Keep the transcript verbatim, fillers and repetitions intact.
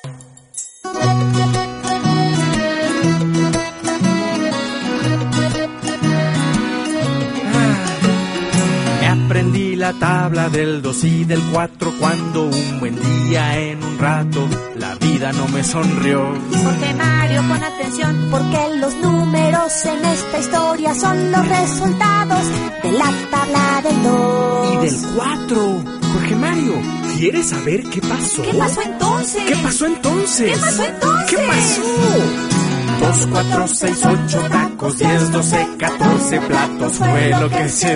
Aprendí la tabla del dos y del cuatro cuando un buen día en un rato la vida no me sonrió. Jorge Mario, pon atención, porque los números en esta historia son los resultados de la tabla del dos. Y del cuatro. Jorge Mario, ¿quieres saber qué pasó? ¿Qué pasó entonces? ¿Qué pasó entonces? ¿Qué pasó entonces? ¿Qué pasó? Dos, cuatro, seis, ocho tacos, diez, doce, catorce platos fue lo que se